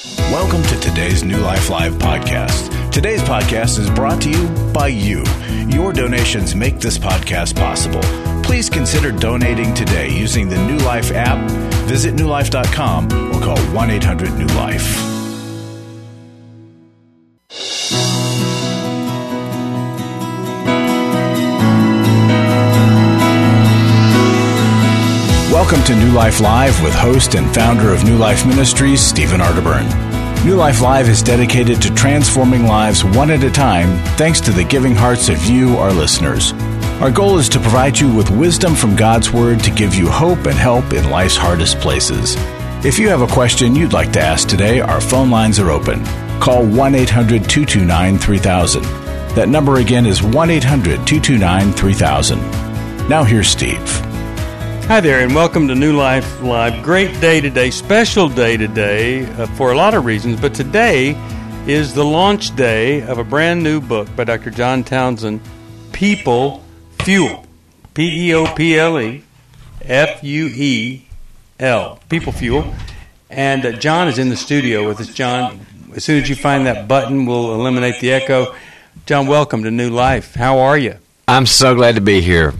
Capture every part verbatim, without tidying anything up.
Welcome to today's New Life Live podcast. Today's podcast is brought to you by you. Your donations make this podcast possible. Please consider donating today using the New Life app, visit new life dot com, or call one eight hundred new life. Welcome to New Life Live with host and founder of New Life Ministries, Stephen Arterburn. New Life Live is dedicated to transforming lives one at a time thanks to the giving hearts of you, our listeners. Our goal is to provide you with wisdom from God's Word to give you hope and help in life's hardest places. If you have a question you'd like to ask today, our phone lines are open. Call one eight hundred two two nine three thousand. That number again is one eight hundred two two nine three thousand. Now here's Steve. Hi there, and welcome to New Life Live. Great day today, special day today uh, for a lot of reasons, but today is the launch day of a brand new book by Doctor John Townsend, People Fuel. P E O P L E F U E L. People Fuel. And uh, John is in the studio with us. John, as soon as you find that button, we'll eliminate the echo. John, welcome to New Life. How are you? I'm so glad to be here.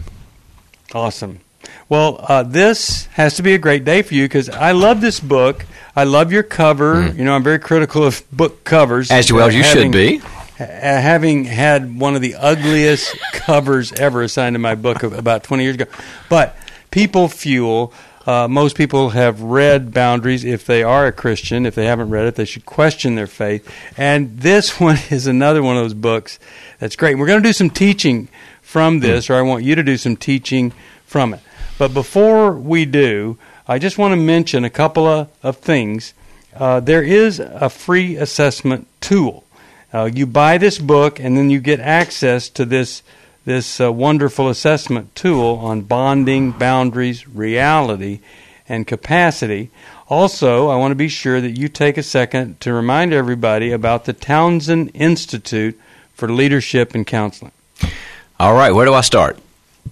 Awesome. Well, uh, this has to be a great day for you because I love this book. I love your cover. Mm. You know, I'm very critical of book covers. As well as you having, should be. Ha- having had one of the ugliest covers ever assigned to my book about twenty years ago. But People Fuel, uh, most people have read Boundaries. If they are a Christian, if they haven't read it, they should question their faith. And this one is another one of those books that's great. We're going to do some teaching from this, mm. or I want you to do some teaching from it. But before we do, I just want to mention a couple of, of things. Uh, there is a free assessment tool. Uh, you buy this book, and then you get access to this this uh, wonderful assessment tool on bonding, boundaries, reality, and capacity. Also, I want to be sure that you take a second to remind everybody about the Townsend Institute for Leadership and Counseling. All right, where do I start?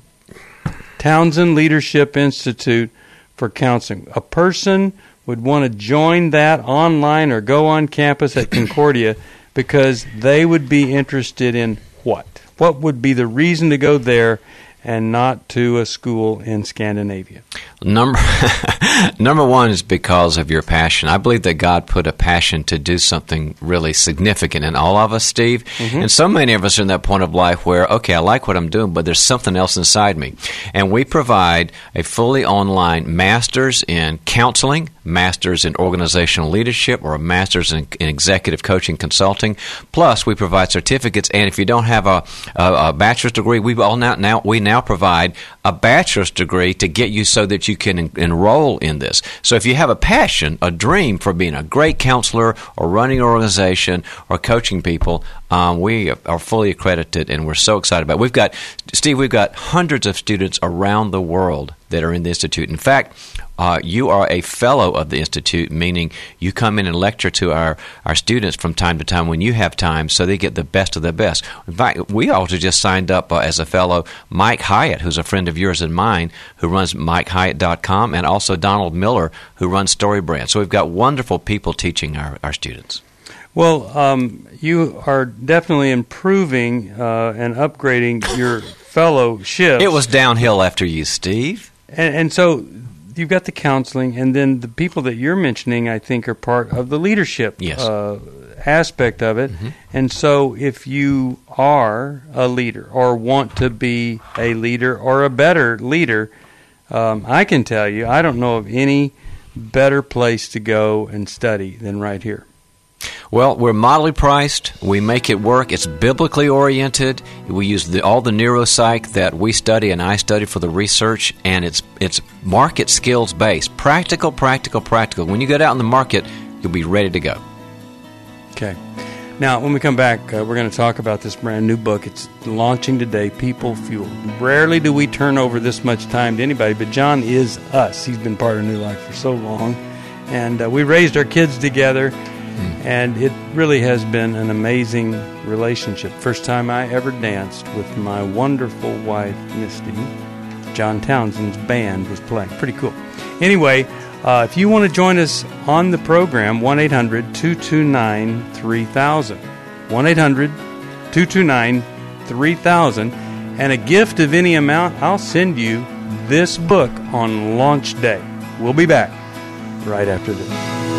Townsend Leadership Institute for Counseling. A person would want to join that online or go on campus at Concordia because they would be interested in what? What would be the reason to go there and not to a school in Scandinavia? Number number one is because of your passion. I believe that God put a passion to do something really significant in all of us, Steve. Mm-hmm. And so many of us are in that point of life where, okay, I like what I'm doing, but there's something else inside me. And we provide a fully online master's in counseling, master's in organizational leadership, or a master's in, in executive coaching consulting. Plus, we provide certificates. And if you don't have a, a, a bachelor's degree, we all now, now we now provide a bachelor's degree to get you so that you can en- enroll in this. So if you have a passion, a dream for being a great counselor or running an organization or coaching people, um, we are fully accredited, and we're so excited about it. We've got, Steve, we've got hundreds of students around the world that are in the Institute. In fact, uh, you are a fellow of the Institute, meaning you come in and lecture to our, our students from time to time when you have time so they get the best of the best. In fact, we also just signed up uh, as a fellow Mike Hyatt, who's a friend of yours and mine, who runs mike hyatt dot com, and also Donald Miller, who runs StoryBrand. So we've got wonderful people teaching our, our students. Well, um, you are definitely improving uh, and upgrading your fellowship. It was downhill after you, Steve. And, and so you've got the counseling, and then the people that you're mentioning, I think, are part of the leadership yes. uh, aspect of it. Mm-hmm. And so if you are a leader or want to be a leader or a better leader, um, I can tell you, I don't know of any better place to go and study than right here. Well, we're moderately priced. We make it work. It's biblically oriented. We use the, all the neuropsych that we study and I study for the research, and it's it's market skills based. Practical, practical, practical. When you get out in the market, you'll be ready to go. Okay. Now, when we come back, uh, we're going to talk about this brand new book. It's launching today, People Fuel. Rarely do we turn over this much time to anybody, but John is us. He's been part of New Life for so long, and uh, we raised our kids together. And it really has been an amazing relationship. First time I ever danced with my wonderful wife, Misty, John Townsend's band was playing. Pretty cool. Anyway, Uh, if you want to join us on the program, one eight hundred two two nine three thousand. one eight hundred two two nine three thousand. And a gift of any amount, I'll send you this book on launch day. We'll be back right after this.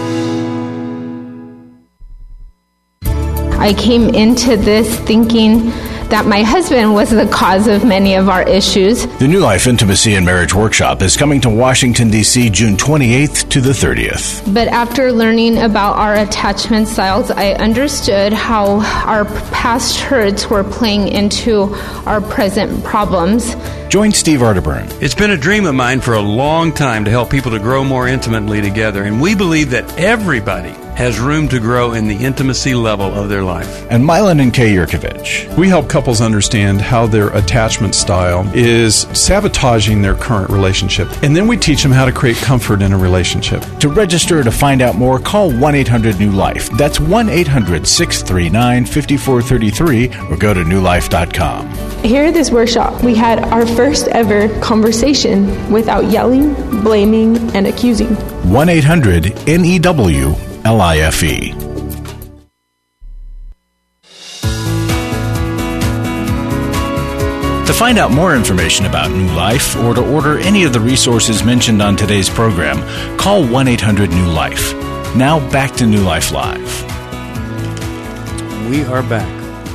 I came into this thinking that my husband was the cause of many of our issues. The New Life Intimacy and Marriage Workshop is coming to Washington, D C June twenty-eighth to the thirtieth. But after learning about our attachment styles, I understood how our past hurts were playing into our present problems. Join Steve Arterburn. It's been a dream of mine for a long time to help people to grow more intimately together, and we believe that everybody has room to grow in the intimacy level of their life. And Milan and Kay Yurkovich. We help couples understand how their attachment style is sabotaging their current relationship, and then we teach them how to create comfort in a relationship. To register or to find out more, call one eight hundred new life. That's one eight hundred six three nine five four three three or go to new life dot com. Here at this workshop, we had our first ever conversation without yelling, blaming, and accusing. one eight hundred N E W L I F E. To find out more information about New Life or to order any of the resources mentioned on today's program, call one eight hundred new life. Now back to New Life Live. We are back.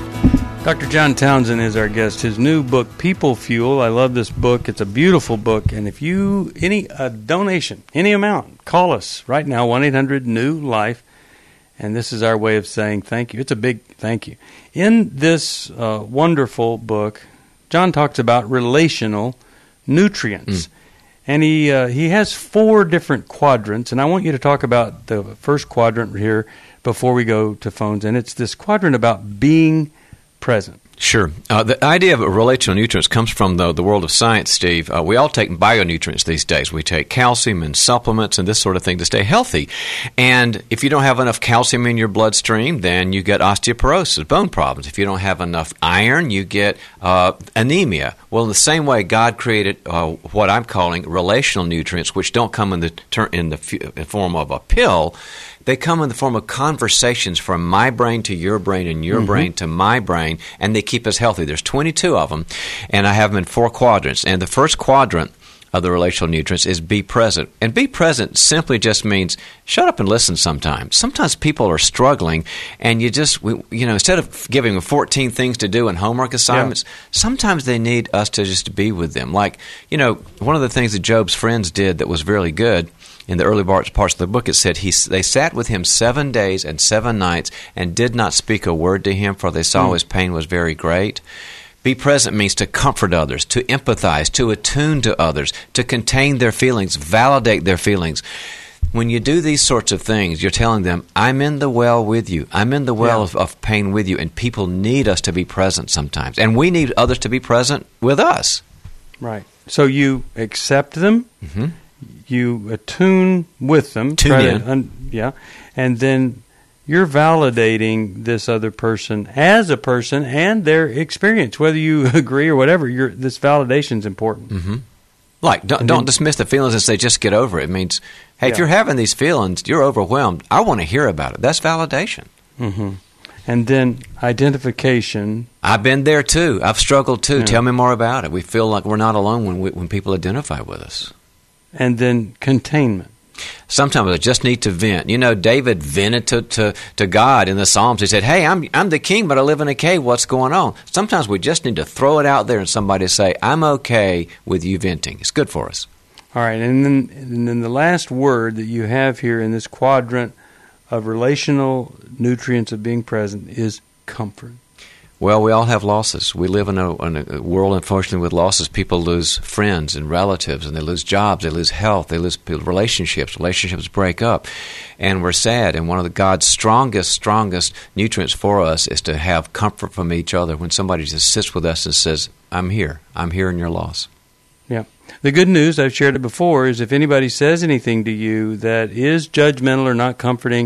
Doctor John Townsend is our guest. His new book, People Fuel. I love this book. It's a beautiful book. And if you, any a donation, any amount, call us right now, one eight hundred new life. And this is our way of saying thank you. It's a big thank you. In this uh, wonderful book, John talks about relational nutrients. Mm. And he uh, he has four different quadrants. And I want you to talk about the first quadrant here before we go to phones. And it's this quadrant about being present. Sure. Uh, the idea of relational nutrients comes from the, the world of science, Steve. Uh, we all take bionutrients these days. We take calcium and supplements and this sort of thing to stay healthy. And if you don't have enough calcium in your bloodstream, then you get osteoporosis, bone problems. If you don't have enough iron, you get uh, anemia. Well, in the same way, God created uh, what I'm calling relational nutrients, which don't come in the, ter- in the f- form of a pill. They come in the form of conversations from my brain to your brain and your mm-hmm. brain to my brain, and they keep us healthy. There's twenty-two of them, and I have them in four quadrants. And the first quadrant of the relational nutrients is be present. And be present simply just means shut up and listen sometimes. Sometimes people are struggling, and you just, you know, instead of giving them fourteen things to do and homework assignments, yeah. sometimes they need us to just be with them. Like, you know, one of the things that Job's friends did that was really good, in the early parts of the book, it said he, they sat with him seven days and seven nights and did not speak a word to him, for they saw mm. his pain was very great. Be present means to comfort others, to empathize, to attune to others, to contain their feelings, validate their feelings. When you do these sorts of things, you're telling them, I'm in the well with you. I'm in the well yeah. of, of pain with you, and people need us to be present sometimes. And we need others to be present with us. Right. So you accept them. Mm-hmm. You attune with them, Tune in. To, un, yeah, and then you're validating this other person as a person and their experience, whether you agree or whatever. You're, this validation is important. Mm-hmm. Like, don't, don't then, dismiss the feelings and say, just get over it. It means, hey, yeah. if you're having these feelings, you're overwhelmed. I want to hear about it. That's validation. Mm-hmm. And then identification. I've been there too. I've struggled too. Yeah. Tell me more about it. We feel like we're not alone when we, when people identify with us. And then containment. Sometimes I just need to vent. You know, David vented to, to, to God in the Psalms. He said, hey, I'm I'm the king, but I live in a cave. What's going on? Sometimes we just need to throw it out there and somebody say, I'm okay with you venting. It's good for us. All right. And then, and then the last word that you have here in this quadrant of relational nutrients of being present is comfort. Well, we all have losses. We live in a, in a world, unfortunately, with losses. People lose friends and relatives, and they lose jobs, they lose health, they lose relationships. Relationships break up, and we're sad. And one of the God's strongest, strongest nutrients for us is to have comfort from each other when somebody just sits with us and says, I'm here. I'm here in your loss. Yeah. The good news, I've shared it before, is if anybody says anything to you that is judgmental or not comforting,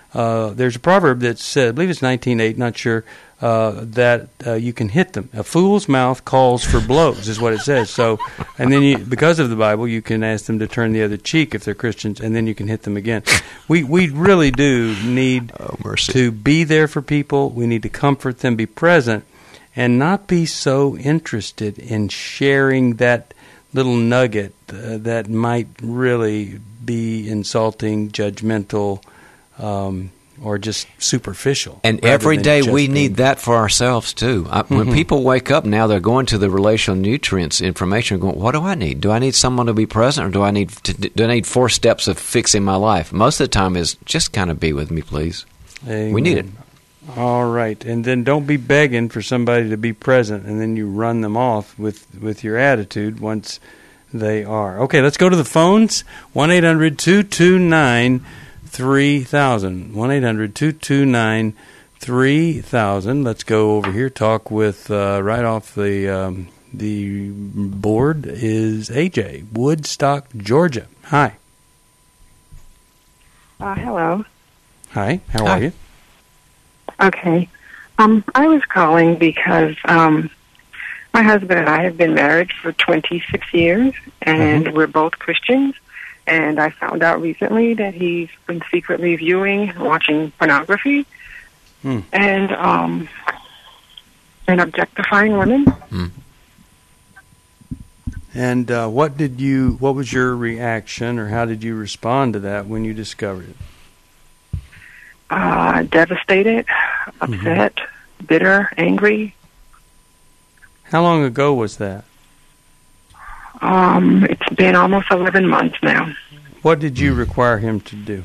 uh, there's a proverb that says, I believe it's nineteen eight, not sure, uh, that uh, you can hit them. A fool's mouth calls for blows, is what it says. So, and then you, because of the Bible, you can ask them to turn the other cheek if they're Christians, and then you can hit them again. We we really do need oh, mercy. to be there for people. We need to comfort them, be present, and not be so interested in sharing that little nugget uh, that might really be insulting, judgmental, um, or just superficial. And rather every than day just we being- need that for ourselves too. I, Mm-hmm. When people wake up now, they're going to the relational nutrients information, going, "What do I need? Do I need someone to be present, or do I need to, do I need four steps of fixing my life?" Most of the time is just kind of be with me, please. Amen. We need it. All right, and then don't be begging for somebody to be present, and then you run them off with, with your attitude once they are. Okay, let's go to the phones. one eight hundred two two nine three thousand. one eight hundred two two nine three thousand. Let's go over here. Talk with, uh, right off the um, the board is A J, Woodstock, Georgia. Hi. Uh, hello. Hi, how Hi. are you? Okay. Um, I was calling because um, my husband and I have been married for twenty-six years, and Mhm. we're both Christians. And I found out recently that he's been secretly viewing, watching pornography, Hmm. and um, and objectifying women. And uh, what did you? What was your reaction, or how did you respond to that when you discovered it? Uh, devastated, upset, bitter, angry. How long ago was that? Um, it's been almost eleven months now. What did you require him to do?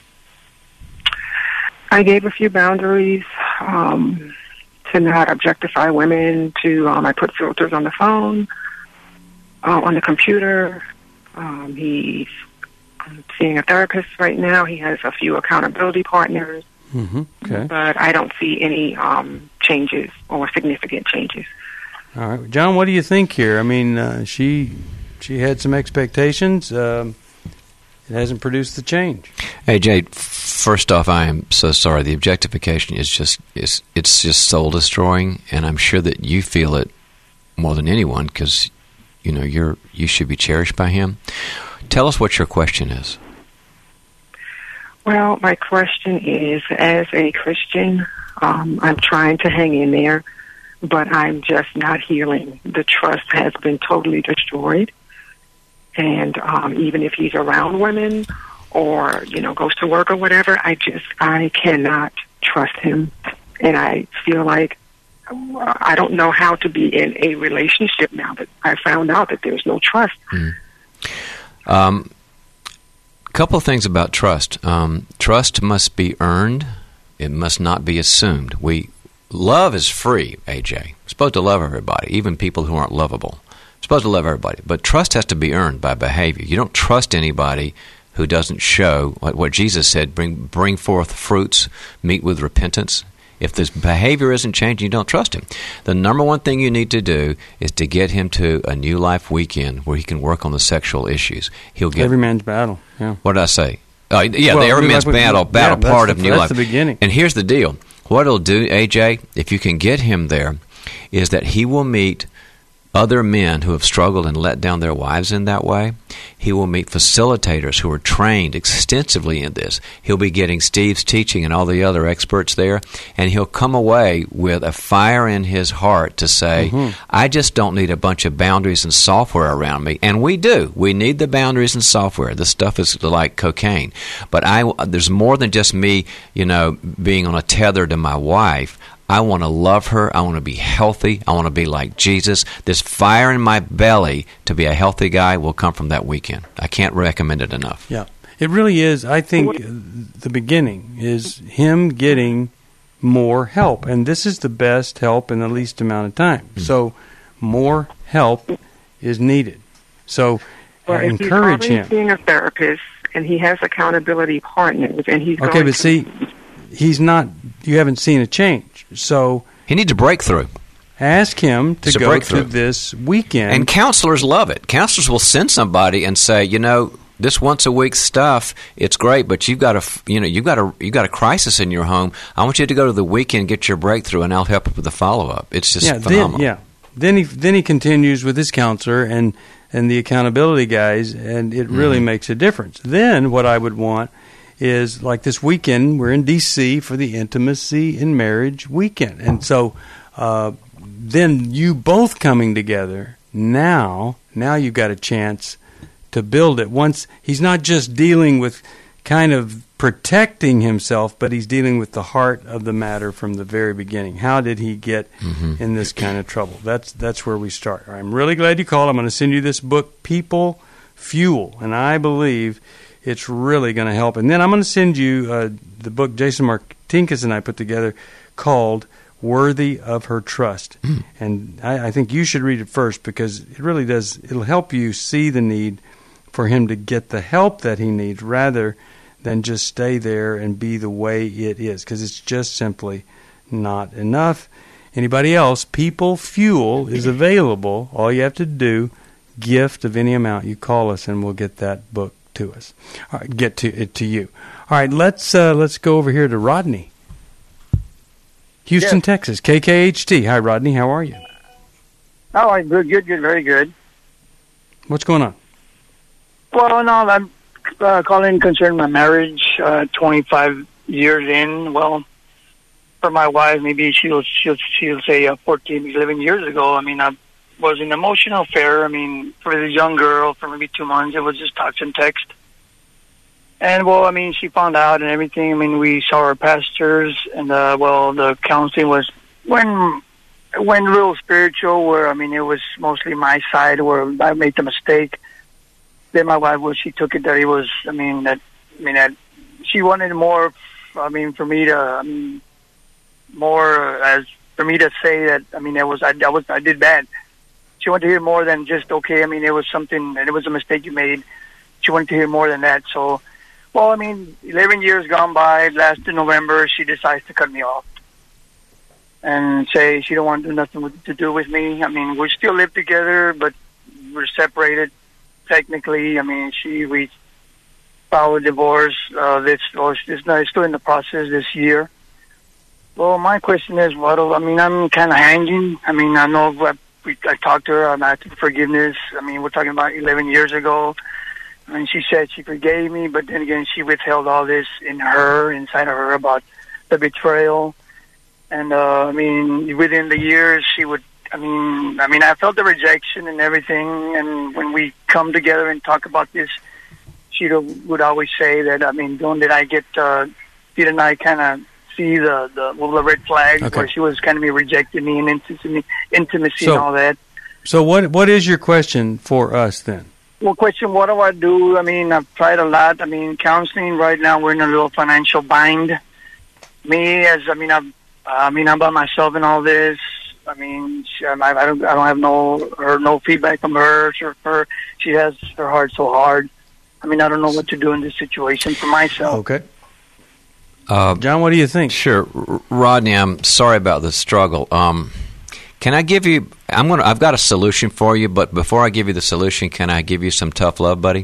I gave a few boundaries um, to not objectify women. To um, I put filters on the phone, uh, on the computer. Um, he's seeing a therapist right now. He has a few accountability partners, Mm-hmm. Okay. but I don't see any um, changes or significant changes. All right, John. What do you think here? I mean, uh, she she had some expectations. Um, it hasn't produced the change. Hey Jay, first off, I am so sorry. The objectification is just is it's just soul destroying, and I'm sure that you feel it more than anyone because you know you're you should be cherished by him. Tell us what your question is. Well, my question is, as a Christian, um, I'm trying to hang in there, but I'm just not healing. The trust has been totally destroyed. And um, even if he's around women or, you know, goes to work or whatever, I just, I cannot trust him. And I feel like I don't know how to be in a relationship now that I found out that there's no trust. Mm. Um, couple of things about trust. Um, trust must be earned. It must not be assumed. We love is free, A J. We're supposed to love everybody, even people who aren't lovable. We're supposed to love everybody, but trust has to be earned by behavior. You don't trust anybody who doesn't show what, what Jesus said: bring bring forth fruits, meet with repentance. If this behavior isn't changing, you don't trust him. The number one thing you need to do is to get him to a New Life weekend where he can work on the sexual issues. He'll get Every man's battle. Yeah. What did I say? Uh, yeah, Well, the Every New Man's Life with- Battle, battle yeah, that's part the- of New that's Life. the beginning. And here's the deal. What it'll do, A J, if you can get him there, is that he will meet other men who have struggled and let down their wives in that way. He will meet facilitators who are trained extensively in this. He'll be getting Steve's teaching and all the other experts there, and he'll come away with a fire in his heart to say, mm-hmm. I just don't need a bunch of boundaries and software around me. And we do. We need the boundaries and software. This stuff is like cocaine. But I, there's more than just me, you know, being on a tether to my wife. I want to love her. I want to be healthy. I want to be like Jesus. This fire in my belly to be a healthy guy will come from that weekend. I can't recommend it enough. Yeah. It really is. I think the beginning is him getting more help. And this is the best help in the least amount of time. Mm-hmm. So more help is needed. So well, uh, encourage him. him. He's being a therapist, and he has accountability partners, and he's okay, going but to see, he's not. You haven't seen a change, so he needs a breakthrough. Ask him to it's go to this weekend. And counselors love it. Counselors will send somebody and say, you know, this once a week stuff, it's great, but you've got a, you know, you've got a, you've got a crisis in your home. I want you to go to the weekend, get your breakthrough, and I'll help you with the follow up. It's just yeah, phenomenal. Then, yeah. Then he then he continues with his counselor and and the accountability guys, and it really mm-hmm. makes a difference. Then what I would want is, like this weekend, we're in D C for the Intimacy in Marriage weekend, and so uh, then you both coming together now. Now you've got a chance to build it. Once he's not just dealing with kind of protecting himself, but he's dealing with the heart of the matter from the very beginning. How did he get mm-hmm. in this kind of trouble? That's that's where we start. I'm really glad you called. I'm going to send you this book, People Fuel, and I believe it's really going to help. And then I'm going to send you uh, the book Jason Martinkus and I put together called Worthy of Her Trust. Mm. And I, I think you should read it first, because it really does, it'll help you see the need for him to get the help that he needs rather than just stay there and be the way it is, because it's just simply not enough. Anybody else, People Fuel is available. All you have to do, gift of any amount, you call us and we'll get that book to us. All right, get to it to you. All right, let's uh, let's go over here to Rodney. Houston, yes. Texas, K K H T. Hi, Rodney. How are you? Oh, I'm good, good, good, very good. What's going on? Well, no, I'm uh, calling concerning my marriage. Uh, twenty-five years in. Well, for my wife, maybe she'll she'll she'll say uh, fourteen, eleven years ago. I mean, I was in an emotional affair. I mean, for this young girl, for maybe two months, it was just talks and text. And, well, I mean, she found out and everything. I mean, we saw our pastors, and, uh, well, the counseling was when when real spiritual, where, I mean, it was mostly my side where I made the mistake. Then my wife, well, she took it that it was, I mean, that, I mean, that she wanted more, I mean, for me to, I mean, more as, for me to say that, I mean, it was, I, I was, I did bad. She wanted to hear more than just, okay, I mean, it was something, and it was a mistake you made. She wanted to hear more than that. So, well, I mean, eleven years gone by, last in November, she decides to cut me off and say she don't want to do nothing with, to do with me. I mean, we still live together, but we're separated technically. I mean, she, we filed a divorce. Uh, this, or it's, not, it's still in the process this year. Well, my question is, what, I mean, I'm kind of hanging. I mean, I know what, we, I talked to her, I'm asking forgiveness. I mean, we're talking about eleven years ago. And she said she forgave me, but then again, she withheld all this in her, inside of her, about the betrayal. And, uh, I mean, within the years, she would, I mean, I mean, I felt the rejection and everything. And when we come together and talk about this, she would always say that, I mean, don't did I get, uh, didn't I kind of see the, the, well, the red flag okay. where she was kind of rejecting me and intimacy, intimacy so, and all that. So what what is your question for us then? Well, question, what do I do? I mean, I've tried a lot. I mean, counseling right now, we're in a little financial bind. Me, as, I mean, I'm, I mean, I'm by myself in all this. I mean, she, I, I don't, I don't have no, her, no feedback from her. Her, her. She has her heart so hard. I mean, I don't know what to do in this situation for myself. Okay. Uh, John, what do you think? Sure. R- Rodney, I'm sorry about the struggle. Um, Can I give you, I'm gonna, I've got a solution for you, but before I give you the solution, can I give you some tough love, buddy?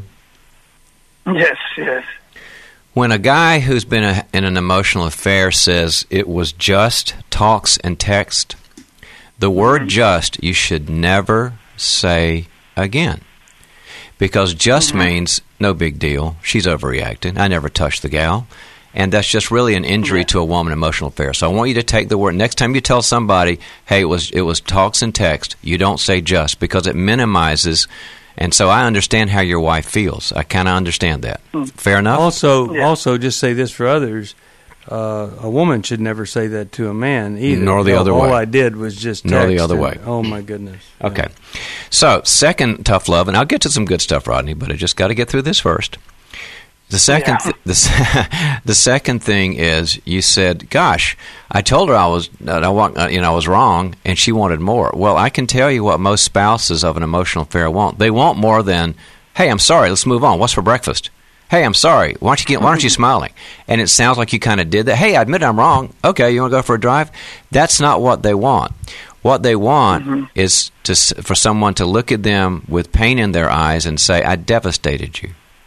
Yes, yes. When a guy who's been a, in an emotional affair says it was just talks and text, the word mm-hmm. just you should never say again. Because just mm-hmm. means no big deal. She's overreacting. I never touched the gal. And that's just really an injury yeah. to a woman emotional affair. So I want you to take the word. Next time you tell somebody, hey, it was it was talks and text, you don't say just, because it minimizes. And so I understand how your wife feels. I kind of understand that. Mm. Fair enough? Also, yeah. also, just say this for others. Uh, a woman should never say that to a man either. Nor the all, other all way. All I did was just text. Nor the other way. Oh, my goodness. Okay. Yeah. So, second tough love, and I'll get to some good stuff, Rodney, but I just got to get through this first. The second, yeah. th- the, the second thing is, you said, "Gosh, I told her I was, uh, I want, uh, you know, I was wrong, and she wanted more." Well, I can tell you what most spouses of an emotional affair want. They want more than, "Hey, I'm sorry, let's move on. What's for breakfast?" "Hey, I'm sorry. Why don't you get? Why aren't you smiling?" And it sounds like you kind of did that. "Hey, I admit I'm wrong. Okay, you want to go for a drive?" That's not what they want. What they want mm-hmm. is to for someone to look at them with pain in their eyes and say, "I devastated you."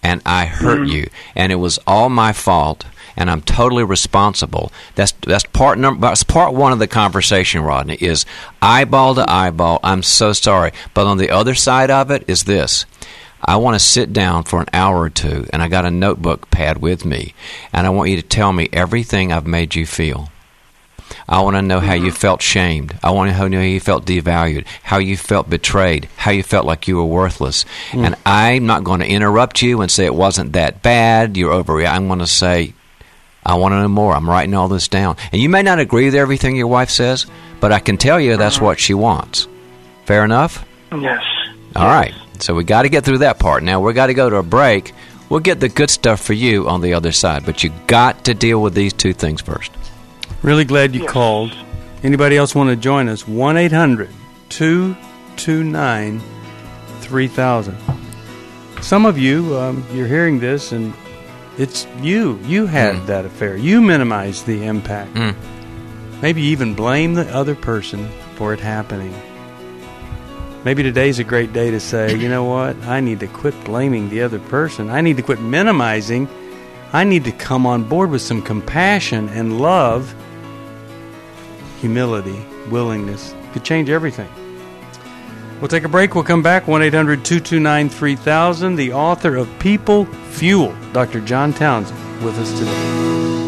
and I hurt mm-hmm. you, and it was all my fault, and I'm totally responsible. That's that's part number. That's part one of the conversation, Rodney. Is eyeball to eyeball. I'm so sorry, but on the other side of it is this. I want to sit down for an hour or two, and I got a notebook pad with me, and I want you to tell me everything I've made you feel. I want to know how you felt shamed. I want to know how you felt devalued, how you felt betrayed, how you felt like you were worthless. Mm. And I'm not going to interrupt you and say it wasn't that bad, you're overreacting. I'm going to say, I want to know more. I'm writing all this down. And you may not agree with everything your wife says, but I can tell you that's what she wants. Fair enough? Yes. All yes. right. So we got to get through that part. Now we've got to go to a break. We'll get the good stuff for you on the other side, but you got to deal with these two things first. Really glad you yes. called. Anybody else want to join us? one eight hundred two two nine three thousand. Some of you, um, you're hearing this, and it's you. You had mm. that affair. You minimized the impact. Mm. Maybe even blame the other person for it happening. Maybe today's a great day to say, you know what? I need to quit blaming the other person. I need to quit minimizing. I need to come on board with some compassion and love. Humility, willingness could change everything. We'll take a break. We'll come back. one eight hundred two two nine three thousand. The author of People Fuel, Doctor John Townsend, with us today.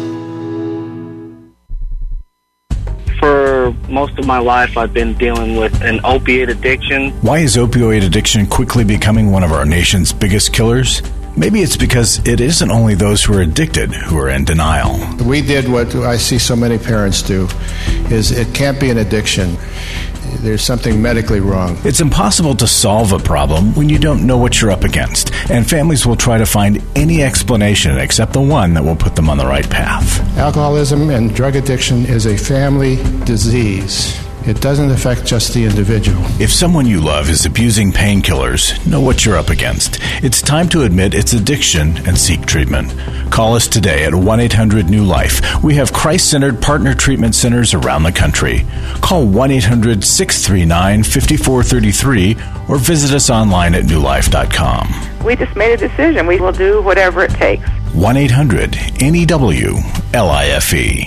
For most of my life, I've been dealing with an opiate addiction. Why is opioid addiction quickly becoming one of our nation's biggest killers? Maybe it's because it isn't only those who are addicted who are in denial. We did what I see so many parents do, is it can't be an addiction. There's something medically wrong. It's impossible to solve a problem when you don't know what you're up against, and families will try to find any explanation except the one that will put them on the right path. Alcoholism and drug addiction is a family disease. It doesn't affect just the individual. If someone you love is abusing painkillers, know what you're up against. It's time to admit it's addiction and seek treatment. Call us today at one eight hundred new life. We have Christ-centered partner treatment centers around the country. Call one eight hundred six three nine five four three three or visit us online at new life dot com. We just made a decision. We will do whatever it takes. one eight hundred N E W L I F E.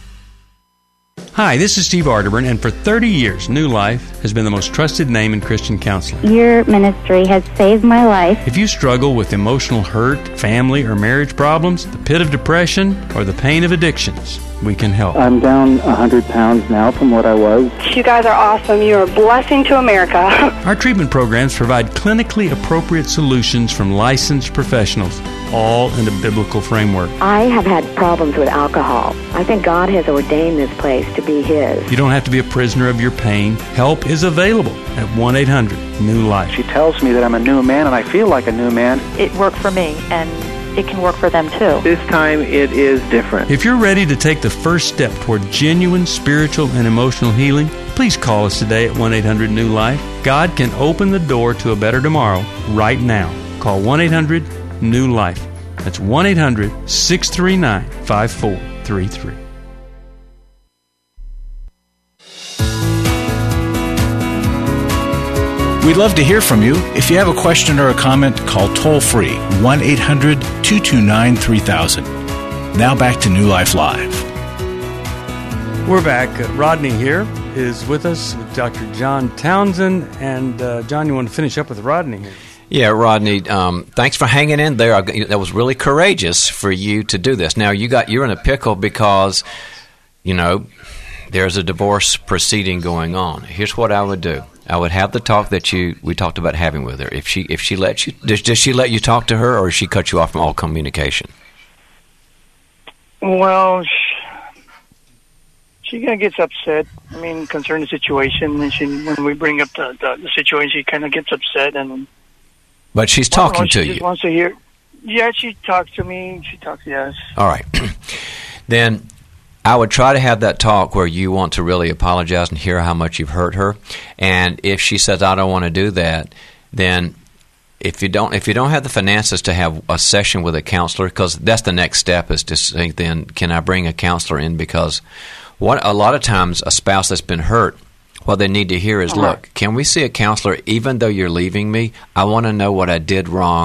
Hi, this is Steve Arterburn, and for thirty years, New Life has been the most trusted name in Christian counseling. Your ministry has saved my life. If you struggle with emotional hurt, family or marriage problems, the pit of depression, or the pain of addictions, we can help. I'm down one hundred pounds now from what I was. You guys are awesome. You're a blessing to America. Our treatment programs provide clinically appropriate solutions from licensed professionals, all in a biblical framework. I have had problems with alcohol. I think God has ordained this place to be His. You don't have to be a prisoner of your pain. Help is available at one eight hundred new life. She tells me that I'm a new man, and I feel like a new man. It worked for me, and it can work for them too. This time it is different. If you're ready to take the first step toward genuine spiritual and emotional healing, please call us today at one eight hundred new life. God can open the door to a better tomorrow right now. Call one eight hundred new life. That's one eight hundred six three nine five four three three. We'd love to hear from you. If you have a question or a comment, call toll-free one eight hundred two two nine three thousand. Now back to New Life Live. We're back. Uh, Rodney here is with us with Doctor John Townsend. And, uh, John, you want to finish up with Rodney here? Yeah, Rodney, um, thanks for hanging in there. I, that was really courageous for you to do this. Now, you got, you're in a pickle because, you know, there's a divorce proceeding going on. Here's what I would do. I would have the talk that you we talked about having with her. If she if she lets you, does, does she let you talk to her, or does she cut you off from all communication? Well, she, she kind of gets upset. I mean, concerning the situation, and she when we bring up the the, the situation, she kind of gets upset, and but she's talking well, she to just you. Wants to hear. Yeah, she talks to me. She talks. Yes. All right. Then I would try to have that talk where you want to really apologize and hear how much you've hurt her. And if she says, I don't want to do that, then if you don't if you don't have the finances to have a session with a counselor, because that's the next step, is to think, then, can I bring a counselor in? Because what a lot of times a spouse that's been hurt, what they need to hear is, uh-huh. look, can we see a counselor even though you're leaving me? I want to know what I did wrong.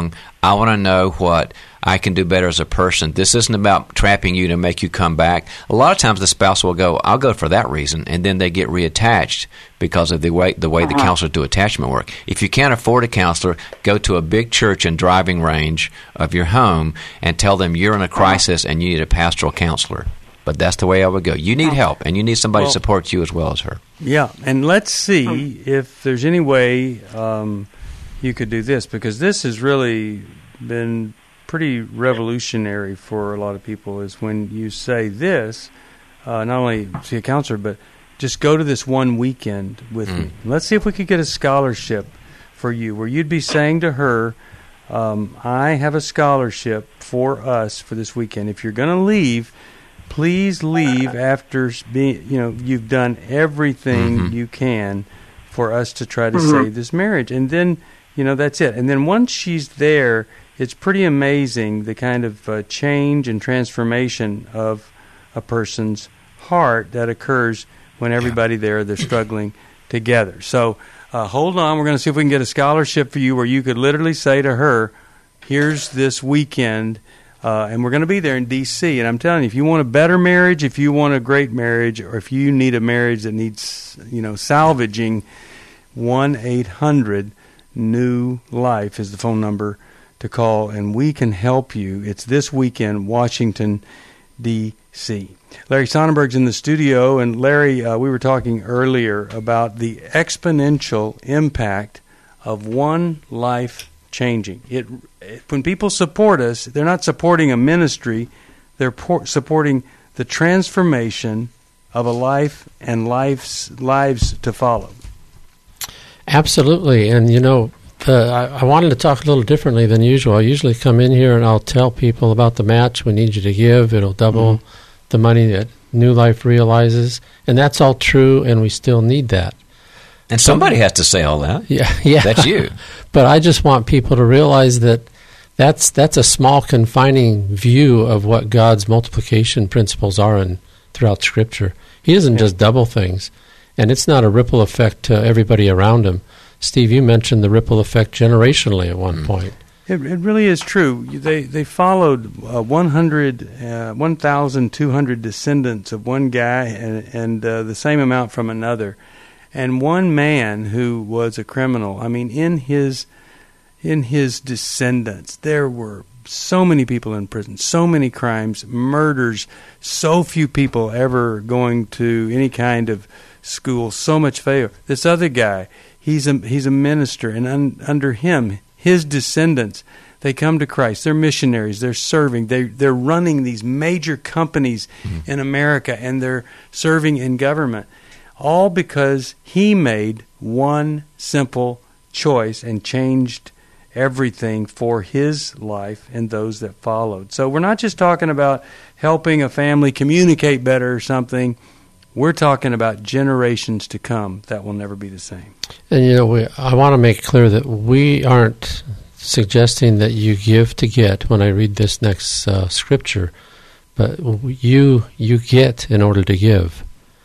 I want to know what I can do better as a person. This isn't about trapping you to make you come back. A lot of times the spouse will go, I'll go for that reason, and then they get reattached because of the way the way uh-huh. the counselors do attachment work. If you can't afford a counselor, go to a big church in driving range of your home and tell them you're in a crisis uh-huh. and you need a pastoral counselor. But that's the way I would go. You need help, and you need somebody well, to support you as well as her. Yeah, and let's see if there's any way um, you could do this, because this has really been pretty revolutionary for a lot of people, is when you say this, uh, not only see a counselor, but just go to this one weekend with mm. me. Let's see if we could get a scholarship for you, where you'd be saying to her, um, I have a scholarship for us for this weekend. If you're going to leave, please leave after being, you know, you've done everything mm-hmm. you can for us to try to mm-hmm. save this marriage. And then, you know, that's it. And then once she's there, it's pretty amazing the kind of uh, change and transformation of a person's heart that occurs when everybody yeah. there, they're struggling together. So uh, hold on. We're going to see if we can get a scholarship for you where you could literally say to her, here's this weekend. Uh, and we're going to be there in D C And I'm telling you, if you want a better marriage, if you want a great marriage, or if you need a marriage that needs, you know, salvaging, one eight hundred new life is the phone number to call, and we can help you. It's this weekend, Washington, D C Larry Sonnenberg's in the studio, and Larry, uh, we were talking earlier about the exponential impact of one life changing. It, it when people support us, they're not supporting a ministry, they're por- supporting the transformation of a life and life's lives to follow. Absolutely. And you know, the, I, I wanted to talk a little differently than usual. I usually come in here and I'll tell people about the match we need you to give. It'll double mm-hmm. the money that New Life realizes, and that's all true, and we still need that. And somebody has to say all that. Yeah, yeah. That's you. But I just want people to realize that that's that's a small, confining view of what God's multiplication principles are in throughout Scripture. He doesn't yeah. just double things, and it's not a ripple effect to everybody around him. Steve, you mentioned the ripple effect generationally at one mm. point. It, it really is true. They they followed uh, one hundred, uh, one thousand two hundred descendants of one guy, and, and uh, the same amount from another. And one man who was a criminal, I mean, in his in his descendants, there were so many people in prison, so many crimes, murders, so few people ever going to any kind of school, so much failure. This other guy, he's a, he's a minister, and un, under him, his descendants, they come to Christ. They're missionaries. They're serving. They, they're running these major companies mm-hmm. in America, and they're serving in government. All because he made one simple choice and changed everything for his life and those that followed. So we're not just talking about helping a family communicate better or something. We're talking about generations to come that will never be the same. And, you know, we, I want to make clear that we aren't suggesting that you give to get when I read this next uh, scripture, but you you get in order to give.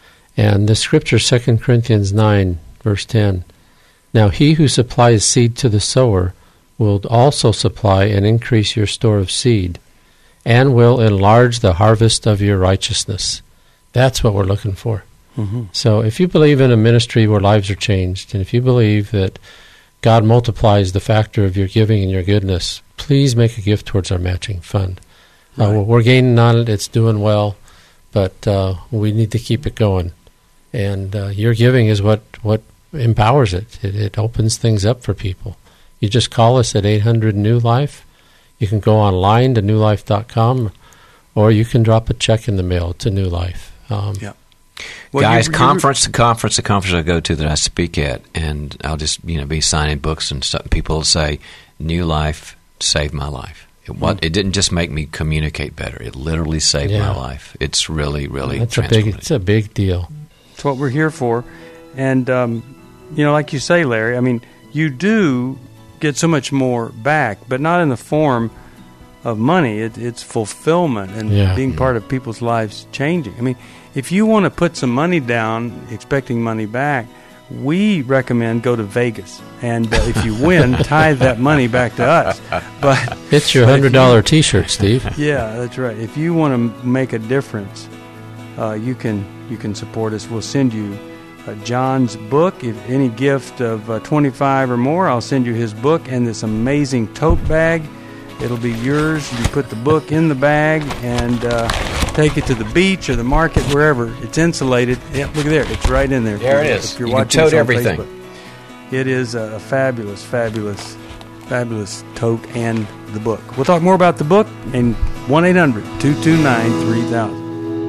And the scripture, Second Corinthians nine, verse ten, now he who supplies seed to the sower will also supply and increase your store of seed, and will enlarge the harvest of your righteousness. That's what we're looking for. Mm-hmm. So if you believe in a ministry where lives are changed, and if you believe that God multiplies the factor of your giving and your goodness, please make a gift towards our matching fund. Right. Uh, we're gaining on it. It's doing well, but uh, we need to keep it going. And uh, your giving is what, what empowers it. it. It opens things up for people. You just call us at eight hundred new life. You can go online to new life dot com, or you can drop a check in the mail to New Life. Um, yeah. Well, Guys, you're, conference you're, to conference to conference I go to that I speak at, and I'll just you know be signing books and stuff. People will say, New Life saved my life. It, what, mm. it didn't just make me communicate better. It literally saved yeah. my life. It's really, really That's a big, It's a big deal. It's what we're here for. And, um, you know, like you say, Larry, I mean, you do get so much more back, but not in the form of money. It, it's fulfillment and yeah. being part of people's lives changing. I mean, if you want to put some money down expecting money back, we recommend go to Vegas. And uh, if you win, tithe that money back to us. But it's your one hundred dollars T-shirt, Steve. Yeah, that's right. If you want to make a difference, uh, you can you can support us. We'll send you uh, John's book. If any gift of uh, twenty-five or more, I'll send you his book and this amazing tote bag. It'll be yours. You put the book in the bag and uh, take it to the beach or the market, wherever. It's insulated. Yeah, look there. It's right in there. There it is. If you're you watching can tote this on everything. Facebook. It is a fabulous, fabulous, fabulous tote and the book. We'll talk more about the book in one eight hundred two two nine three thousand.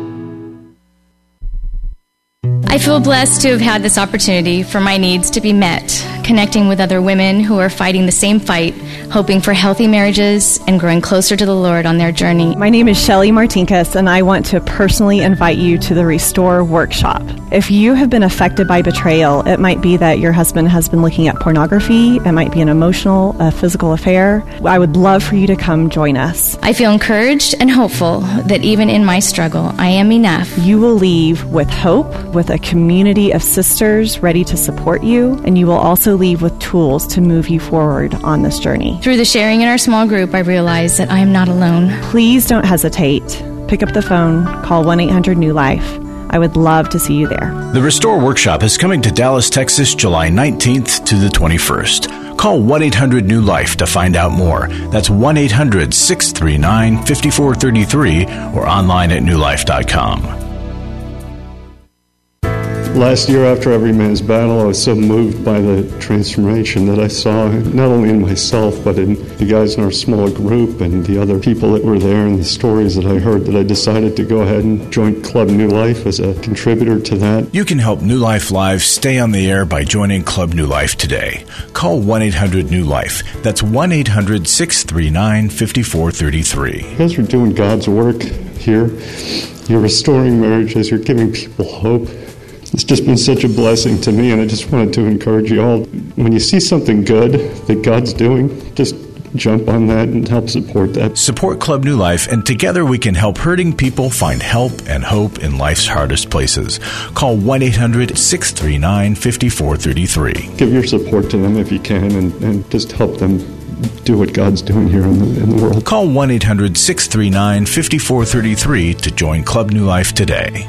I feel blessed to have had this opportunity for my needs to be met, connecting with other women who are fighting the same fight, hoping for healthy marriages and growing closer to the Lord on their journey. My name is Shelly Martinkus, and I want to personally invite you to the Restore Workshop. If you have been affected by betrayal, it might be that your husband has been looking at pornography, it might be an emotional, a physical affair. I would love for you to come join us. I feel encouraged and hopeful that even in my struggle, I am enough. You will leave with hope, with a community of sisters ready to support you, and you will also leave with tools to move you forward on this journey. Through the sharing in our small group, I realize that I am not alone. Please don't hesitate. Pick up the phone, call one eight hundred new life. I would love to see you there. The Restore Workshop is coming to Dallas, Texas, July nineteenth to the twenty-first. Call one eight hundred new life to find out more. That's one eight hundred six three nine five four three three or online at new life dot com. Last year, after Every Man's Battle, I was so moved by the transformation that I saw not only in myself, but in the guys in our small group and the other people that were there and the stories that I heard, that I decided to go ahead and join Club New Life as a contributor to that. You can help New Life Live stay on the air by joining Club New Life today. Call one eight hundred new life. That's one eight hundred six three nine five four three three. You guys are doing God's work here. You're restoring marriages. You're giving people hope. It's just been such a blessing to me, and I just wanted to encourage you all. When you see something good that God's doing, just jump on that and help support that. Support Club New Life, and together we can help hurting people find help and hope in life's hardest places. Call one eight hundred six three nine five four three three. Give your support to them if you can, and, and just help them do what God's doing here in the, in the world. Call one eight hundred six three nine five four three three to join Club New Life today.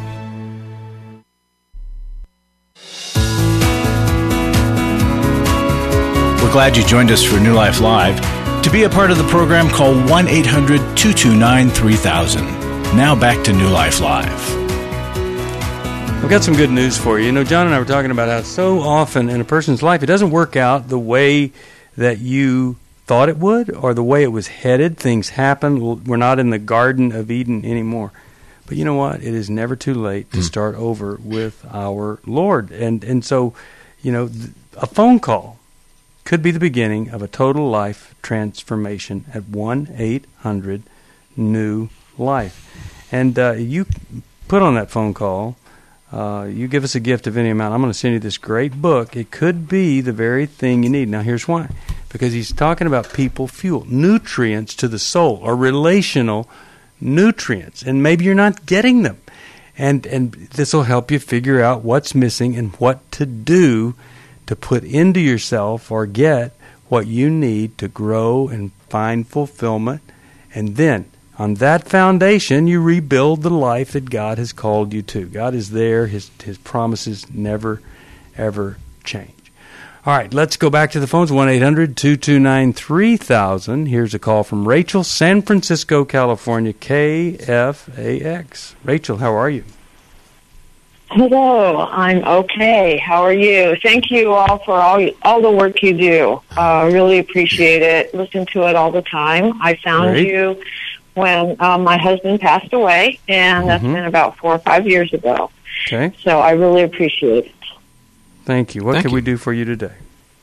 Glad you joined us for New Life Live. To be a part of the program, call one eight hundred two two nine three thousand. Now back to New Life Live. I've got some good news for you. You know, John and I were talking about how so often in a person's life it doesn't work out the way that you thought it would or the way it was headed. Things happen. We're not in the Garden of Eden anymore. But you know what? It is never too late to start over with our Lord. And, and so, you know, a phone call could be the beginning of a total life transformation at one eight hundred new life. And uh, you put on that phone call, uh, you give us a gift of any amount. I'm going to send you this great book. It could be the very thing you need. Now, here's why. Because he's talking about people fuel, nutrients to the soul, or relational nutrients. And maybe you're not getting them. And, and this will help you figure out what's missing and what to do to put into yourself or get what you need to grow and find fulfillment. And then, on that foundation, you rebuild the life that God has called you to. God is there. His, his promises never, ever change. All right, let's go back to the phones, one eight hundred two two nine three thousand. Here's a call from Rachel, San Francisco, California, K F A X. Rachel, how are you? Hello, I'm okay. How are you? Thank you all for all all the work you do. I uh, really appreciate it. Listen to it all the time. I found Great. you when uh, my husband passed away, and mm-hmm. that's been about four or five years ago. Okay. So I really appreciate it. Thank you. What Thank can you. we do for you today?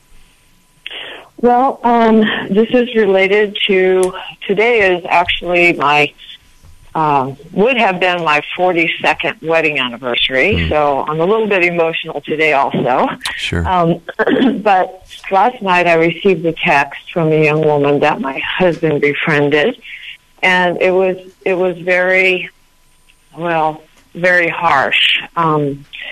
Well, um, this is related to, today is actually my Uh, would have been my forty-second wedding anniversary, mm. so I'm a little bit emotional today also. Sure. Um, but last night I received a text from a young woman that my husband befriended, and it was it was very, well, very harsh. Um,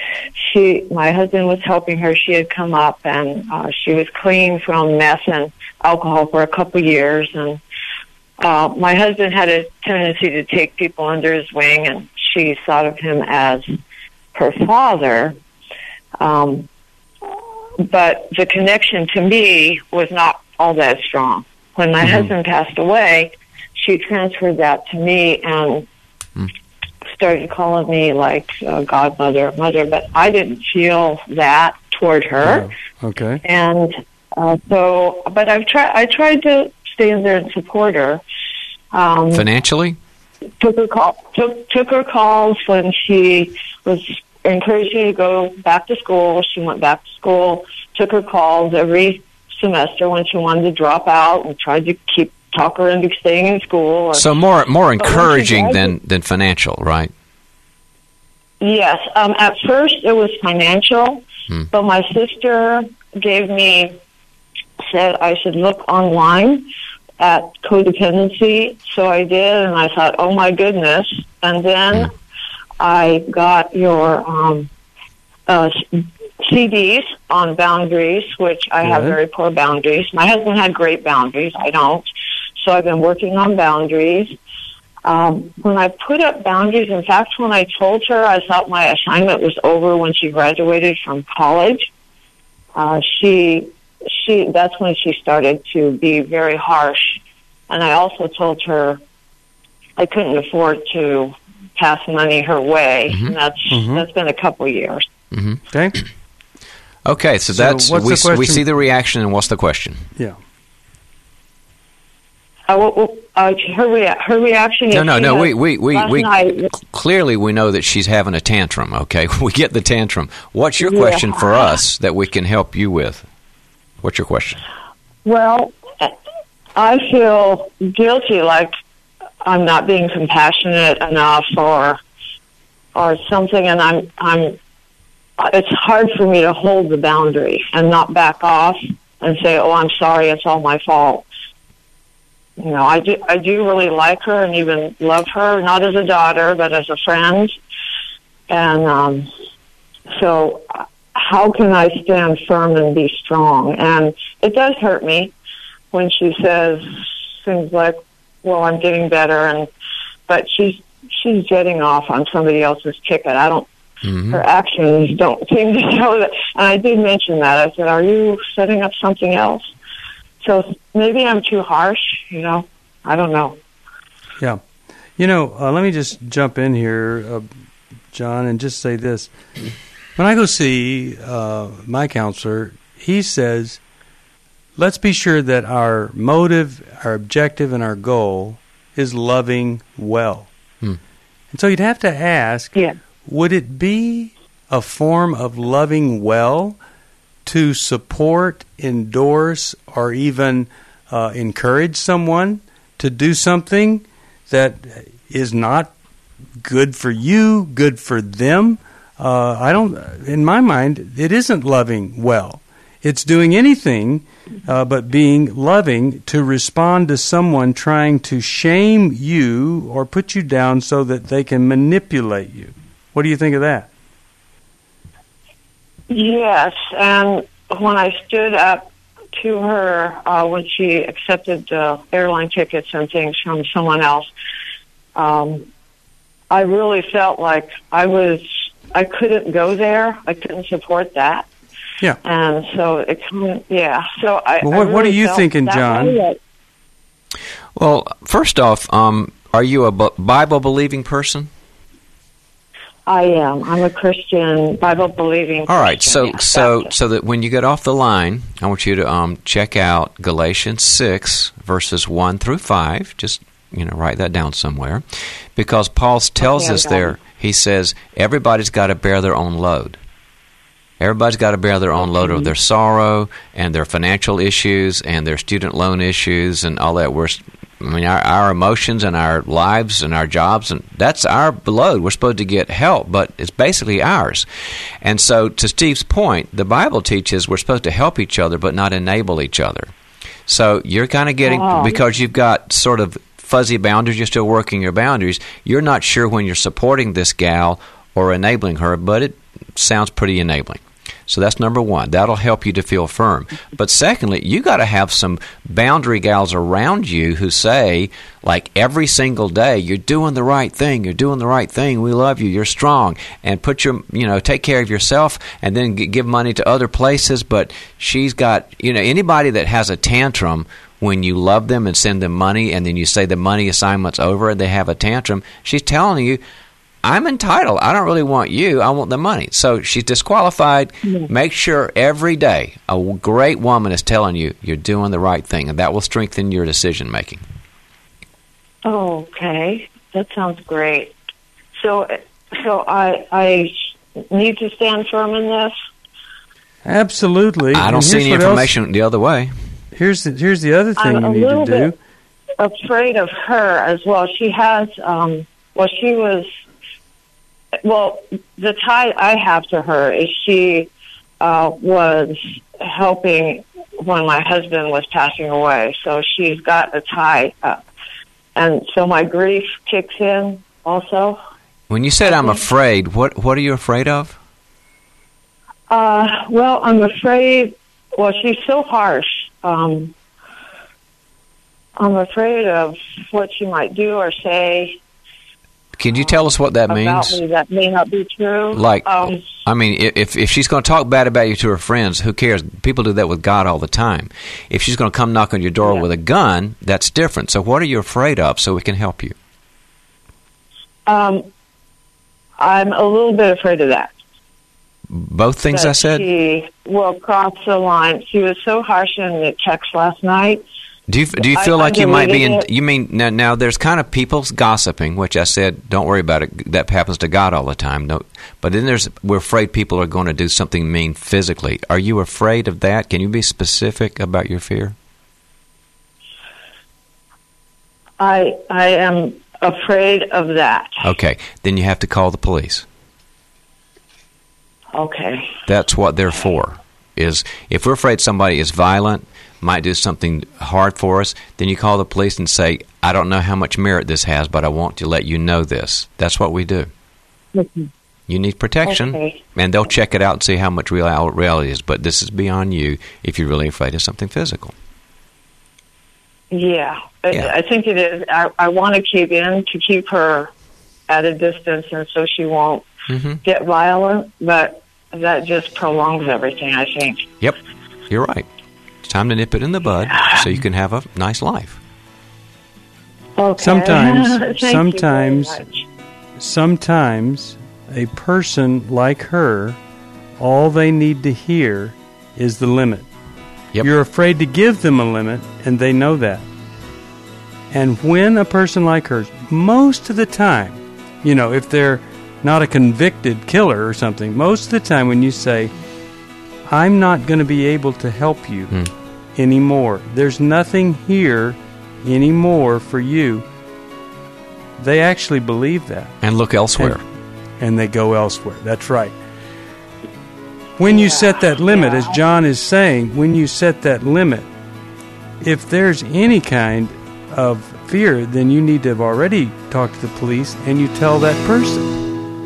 she, my husband was helping her. She had come up, and uh, she was clean from meth and alcohol for a couple years. And uh, my husband had a tendency to take people under his wing, and she thought of him as her father. Um, but the connection to me was not all that strong. When my mm-hmm. husband passed away, she transferred that to me and mm. started calling me like uh, godmother, mother, but I didn't feel that toward her. Oh, okay. And uh, so, but I've tried. I tried to stand there and support her. Um, Financially? Took her call. Took took her calls when she was encouraging me to go back to school. She went back to school. Took her calls every semester when she wanted to drop out, and tried to keep talk her into staying in school. Or, so more more encouraging than, than financial, right? Yes. Um, at first it was financial, hmm. but my sister gave me, said I should look online at codependency, so I did, and I thought, oh my goodness. And then hmm. I got your um, uh, C Ds on boundaries, which I yeah. have very poor boundaries. My husband had great boundaries. I don't. So I've been working on boundaries. Um, when I put up boundaries, in fact, when I told her I thought my assignment was over when she graduated from college, uh, she, she, that's when she started to be very harsh. And I also told her I couldn't afford to pass money her way. Mm-hmm. And that's, mm-hmm. that's been a couple years. Mm-hmm. Okay. Okay, so, so that's we, we see the reaction, and what's the question? Yeah. Uh, well, uh, her rea- her reaction. No, no, no. We we we, we night, clearly we know that she's having a tantrum. Okay, we get the tantrum. What's your yeah. question for us that we can help you with? What's your question? Well, I feel guilty, like I'm not being compassionate enough, or or something, and I'm I'm. It's hard for me to hold the boundary and not back off and say, "Oh, I'm sorry, it's all my fault." You know, I do, I do really like her and even love her, not as a daughter, but as a friend. And um, so how can I stand firm and be strong? And it does hurt me when she says things like, well, I'm getting better, and but she's she's jetting off on somebody else's ticket. I don't, mm-hmm. her actions don't seem to show that. And I did mention that. I said, are you setting up something else? So maybe I'm too harsh, you know. I don't know. Yeah. You know, uh, let me just jump in here, uh, John, and just say this. When I go see uh, my counselor, he says, let's be sure that our motive, our objective, and our goal is loving well. Hmm. And so you'd have to ask, yeah. would it be a form of loving well to support, endorse, or even uh, encourage someone to do something that is not good for you, good for them? Uh, I don't. In my mind, it isn't loving well. It's doing anything uh, but being loving to respond to someone trying to shame you or put you down so that they can manipulate you. What do you think of that? Yes, and when I stood up to her uh, when she accepted uh, airline tickets and things from someone else, um, I really felt like I was, I couldn't go there. I couldn't support that. Yeah. And so it, yeah. So I. Well, what, I really what are you felt thinking, John? Well, first off, um, are you a Bible believing person? I am. I'm a Christian, Bible-believing Christian. All right, so yeah, so gotcha. so that when you get off the line, I want you to um, check out Galatians six, verses one through five. Just, you know, write that down somewhere. Because Paul tells okay, us there, it. he says, everybody's got to bear their own load. Everybody's got to bear their own load mm-hmm. of their sorrow and their financial issues and their student loan issues and all that. We're I mean, our, our emotions and our lives and our jobs, and that's our load. We're supposed to get help, but it's basically ours. And so, to Steve's point, the Bible teaches we're supposed to help each other, but not enable each other. So you're kind of getting, oh. because you've got sort of fuzzy boundaries, you're still working your boundaries, you're not sure when you're supporting this gal or enabling her, but it sounds pretty enabling. So that's number one. That'll help you to feel firm. But secondly, you got to have some boundary gals around you who say, like every single day, you're doing the right thing. You're doing the right thing. We love you. You're strong. And put your, you know, take care of yourself and then g- give money to other places. But she's got, you know, anybody that has a tantrum when you love them and send them money and then you say the money assignment's over and they have a tantrum, she's telling you, I'm entitled. I don't really want you. I want the money. So she's disqualified. Yeah. Make sure every day a great woman is telling you you're doing the right thing, and that will strengthen your decision making. Oh, okay. That sounds great. So, so I I need to stand firm in this? Absolutely. I don't see any information else. The other way. Here's the, here's the other thing I'm you need to do. I'm a little bit afraid of her as well. She has, um, well, she was... Well, the tie I have to her is she uh, was helping when my husband was passing away. So she's got a tie. Uh, and so my grief kicks in also. When you said I'm afraid, what what are you afraid of? Uh, well, I'm afraid, well, she's so harsh. Um, I'm afraid of what she might do or say. Can you tell us what that means? About me that may not be true. Like, um, I mean, if if she's going to talk bad about you to her friends, who cares? People do that with God all the time. If she's going to come knock on your door yeah. with a gun, that's different. So what are you afraid of so we can help you? Um, I'm a little bit afraid of that. Both things that I said? She will cross the line. She was so harsh in the text last night. Do you do you feel I, like you might be in? It. You mean now? Now there's kind of people's gossiping, which I said, don't worry about it. That happens to God all the time. No, but then there's we're afraid people are going to do something mean physically. Are you afraid of that? Can you be specific about your fear? I I am afraid of that. Okay, then you have to call the police. Okay. That's what they're for. Is if we're afraid somebody is violent, might do something hard for us, then you call the police and say, I don't know how much merit this has, but I want to let you know this. That's what we do. Mm-hmm. You need protection, okay. and they'll check it out and see how much real reality is, but this is beyond you if you're really afraid of something physical. Yeah, yeah. I, I think it is. I, I want to keep in to keep her at a distance and so she won't mm-hmm. get violent, but that just prolongs everything, I think. Yep, you're right. It's time to nip it in the bud so you can have a nice life. Okay. Sometimes, sometimes, sometimes a person like her, all they need to hear is the limit. Yep. You're afraid to give them a limit, and they know that. And when a person like her, most of the time, you know, if they're not a convicted killer or something, most of the time when you say, I'm not going to be able to help you hmm. anymore, there's nothing here anymore for you, they actually believe that. And look elsewhere. And, and they go elsewhere. That's right. When you set that limit, as John is saying, when you set that limit, if there's any kind of fear, then you need to have already talked to the police and you tell that person.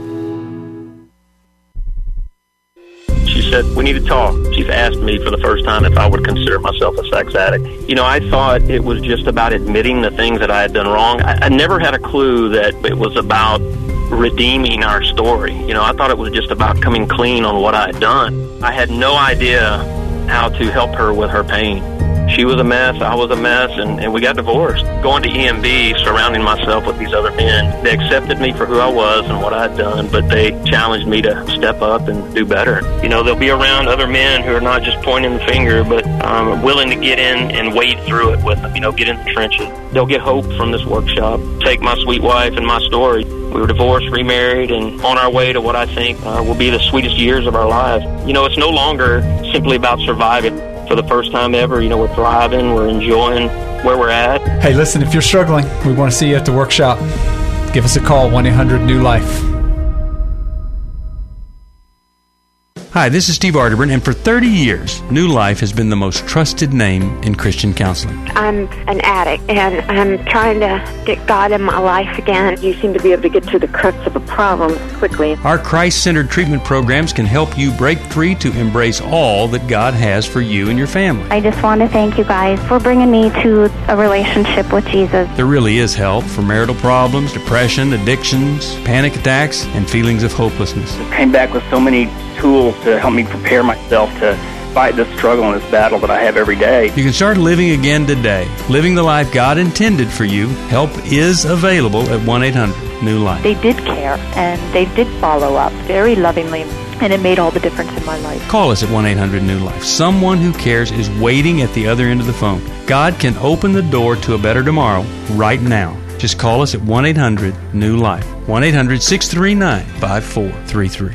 She said, we need to talk. She's asked me for the first time if I would consider myself a sex addict. You know, I thought it was just about admitting the things that I had done wrong. I, I never had a clue that it was about redeeming our story. You know, I thought it was just about coming clean on what I had done. I had no idea how to help her with her pain. She was a mess, I was a mess, and, and we got divorced. Going to E M B, surrounding myself with these other men, they accepted me for who I was and what I had done, but they challenged me to step up and do better. You know, they'll be around other men who are not just pointing the finger, but um, willing to get in and wade through it with them, you know, get in the trenches. They'll get hope from this workshop. Take my sweet wife and my story. We were divorced, remarried, and on our way to what I think uh, will be the sweetest years of our lives. You know, it's no longer simply about surviving. For the first time ever, you know, we're thriving, we're enjoying where we're at. Hey, listen, if you're struggling, we want to see you at the workshop. Give us a call, one eight hundred new life. Hi, this is Steve Arterburn, and for thirty years, New Life has been the most trusted name in Christian counseling. I'm an addict, and I'm trying to get God in my life again. You seem to be able to get to the crux of a problem quickly. Our Christ-centered treatment programs can help you break free to embrace all that God has for you and your family. I just want to thank you guys for bringing me to a relationship with Jesus. There really is help for marital problems, depression, addictions, panic attacks, and feelings of hopelessness. I came back with so many tools to help me prepare myself to fight this struggle and this battle that I have every day. You can start living again today, living the life God intended for you. Help is available at one eight hundred new life. They did care, and they did follow up very lovingly, and it made all the difference in my life. Call us at one eight hundred new life. Someone who cares is waiting at the other end of the phone. God can open the door to a better tomorrow right now. Just call us at one eight hundred new life. one eight hundred six three nine five four three three.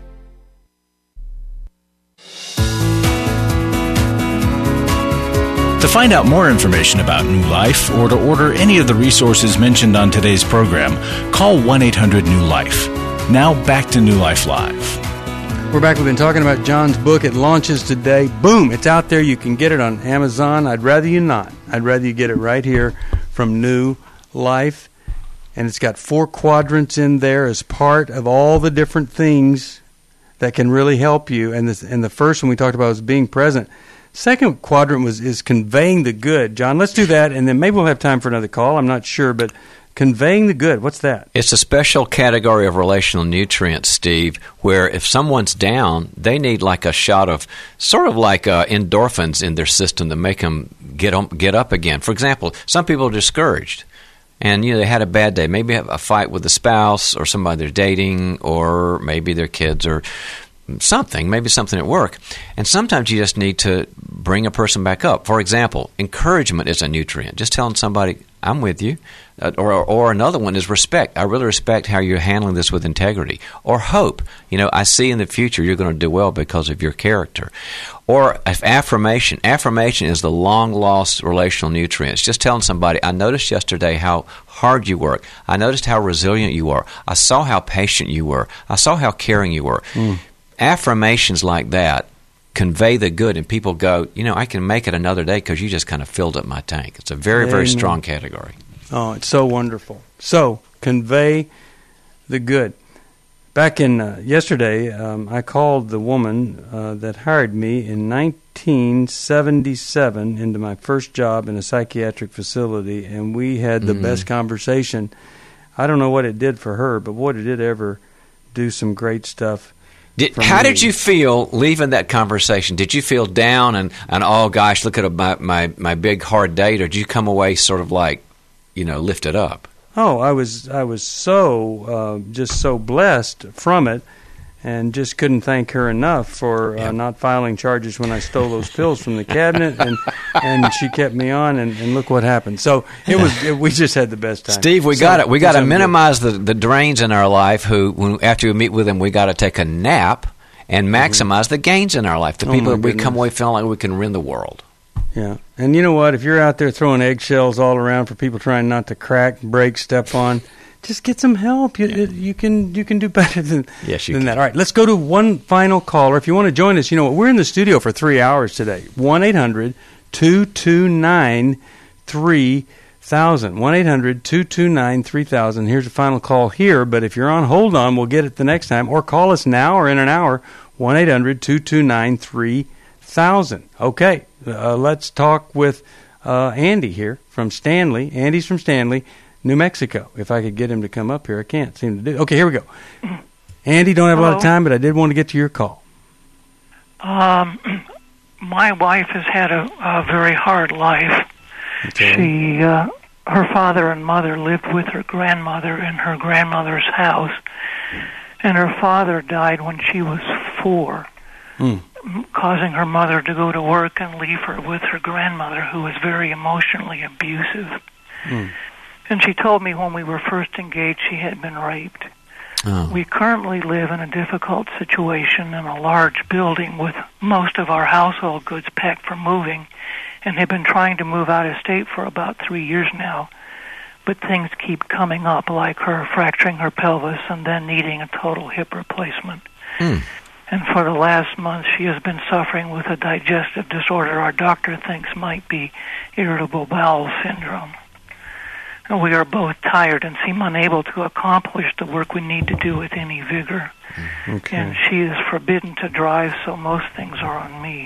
To find out more information about New Life or to order any of the resources mentioned on today's program, call one eight hundred new life. Now back to New Life Live. We're back. We've been talking about John's book. It launches today. Boom! It's out there. You can get it on Amazon. I'd rather you not. I'd rather you get it right here from New Life. And it's got four quadrants in there as part of all the different things that can really help you. And, this, and the first one we talked about was being present. Second quadrant was is conveying the good. John, let's do that, and then maybe we'll have time for another call. I'm not sure, but conveying the good, what's that? It's a special category of relational nutrients, Steve, where if someone's down, they need like a shot of sort of like uh, endorphins in their system to make them get, um, get up again. For example, some people are discouraged. And, you know, they had a bad day. Maybe have a fight with a spouse or somebody they're dating, or maybe their kids or something, maybe something at work. And sometimes you just need to bring a person back up. For example, encouragement is a nutrient. Just telling somebody, I'm with you. Uh, or, or another one is respect. I really respect how you're handling this with integrity. Or hope. You know, I see in the future you're going to do well because of your character. Or affirmation. Affirmation is the long-lost relational nutrients. Just telling somebody, I noticed yesterday how hard you work. I noticed how resilient you are. I saw how patient you were. I saw how caring you were. Mm. Affirmations like that convey the good, and people go, you know, I can make it another day because you just kind of filled up my tank. It's a very, very Amen. strong category. Oh, it's so wonderful. So, convey the good. Back in uh, yesterday, um, I called the woman uh, that hired me in nineteen seventy-seven into my first job in a psychiatric facility, and we had the mm-hmm. best conversation. I don't know what it did for her, but boy, did it ever do some great stuff. Did, how me. did you feel leaving that conversation? Did you feel down and, and oh, gosh, look at my, my, my big, hard date, or did you come away sort of like, you know, lifted up? Oh, I was I was so, uh, just so blessed from it, and just couldn't thank her enough for uh, not filing charges when I stole those pills from the cabinet, and and she kept me on, and, and look what happened. So it was it, we just had the best time. Steve, we so, got it. We got to minimize the, the drains in our life. Who, when after we meet with them, we got to take a nap and maximize mm-hmm. the gains in our life. The oh people that we goodness. come away feeling like we can win the world. Yeah, and you know what? If you're out there throwing eggshells all around for people trying not to crack, break, step on, just get some help. You, yeah. you can you can do better than, yes, you than can. that. All right, let's go to one final caller. If you want to join us, you know what? We're in the studio for three hours today. one eight hundred two two nine three thousand. one eight hundred two two nine three thousand. Here's a final call here, but if you're on hold on, we'll get it the next time. Or call us now or in an hour, one eight hundred two two nine three thousand. Okay, uh, let's talk with uh, Andy here from Stanley. Andy's from Stanley, New Mexico. If I could get him to come up here, I can't seem to do it. Okay, here we go. Andy, don't have Hello. a lot of time, but I did want to get to your call. Um, my wife has had a, a very hard life. Okay. She, uh, her father and mother lived with her grandmother in her grandmother's house, and her father died when she was four. Hmm. Causing her mother to go to work and leave her with her grandmother, who was very emotionally abusive. Mm. And she told me when we were first engaged she had been raped. Oh. We currently live in a difficult situation in a large building with most of our household goods packed for moving, and have been trying to move out of state for about three years now. But things keep coming up, like her fracturing her pelvis and then needing a total hip replacement. Mm. And for the last month, she has been suffering with a digestive disorder our doctor thinks might be irritable bowel syndrome. And we are both tired and seem unable to accomplish the work we need to do with any vigor. Okay. And she is forbidden to drive, so most things are on me.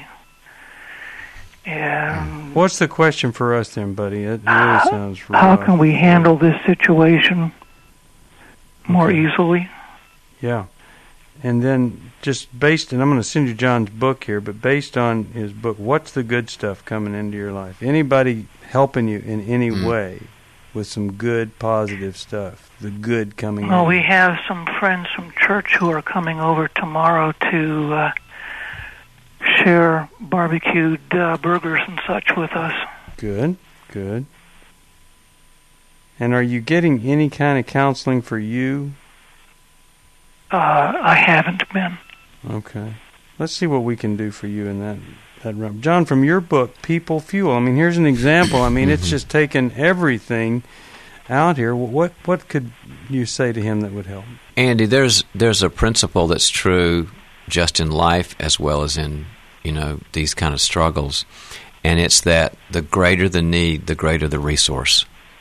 And what's the question for us then, buddy? It really sounds rough. how can we handle this situation more Okay. easily? Yeah. And then just based, and I'm going to send you John's book here, but based on his book, what's the good stuff coming into your life? Anybody helping you in any Mm. way with some good, positive stuff? The good coming Well, in? we have some friends from church who are coming over tomorrow to uh, share barbecued uh, burgers and such with us. Good, good. And are you getting any kind of counseling for you? Uh, I haven't been. Okay. Let's see what we can do for you in that, that realm. John, from your book, People Fuel, I mean, here's an example. I mean, it's just taken everything out here. What what could you say to him that would help? Andy, there's there's a principle that's true just in life as well as in, you know, these kind of struggles. And it's that the greater the need, the greater the resource.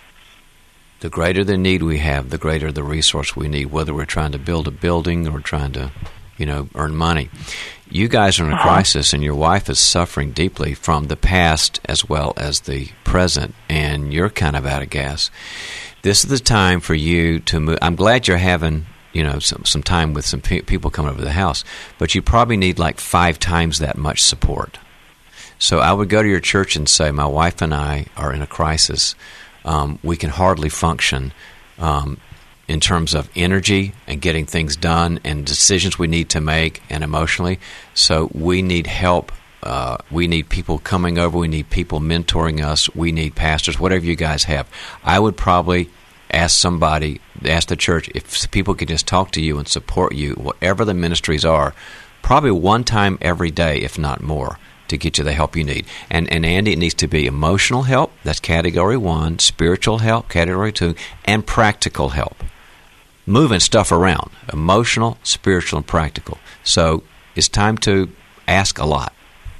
The greater the need we have, the greater the resource we need, whether we're trying to build a building or trying to, you know, earn money. You guys are in a crisis, and your wife is suffering deeply from the past as well as the present, and you're kind of out of gas. This is the time for you to move. I'm glad you're having, you know, some, some time with some pe- people coming over to the house, but you probably need like five times that much support. So I would go to your church and say, my wife and I are in a crisis. Um, we can hardly function um, in terms of energy and getting things done and decisions we need to make and emotionally. So we need help. Uh, we need people coming over. We need people mentoring us. We need pastors, whatever you guys have. I would probably ask somebody, ask the church, if people could just talk to you and support you, whatever the ministries are, probably one time every day, if not more, to get you the help you need. And, and Andy, it needs to be emotional help, that's category one, spiritual help, category two, and practical help. Moving stuff around, emotional, spiritual, and practical. So it's time to ask a lot.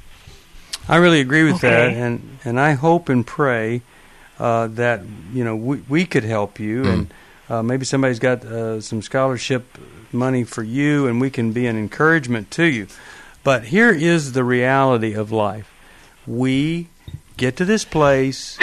I really agree with Okay. that, and, and I hope and pray uh, that, you know, we, we could help you, Mm. and uh, maybe somebody's got uh, some scholarship money for you, and we can be an encouragement to you. But here is the reality of life. We get to this place,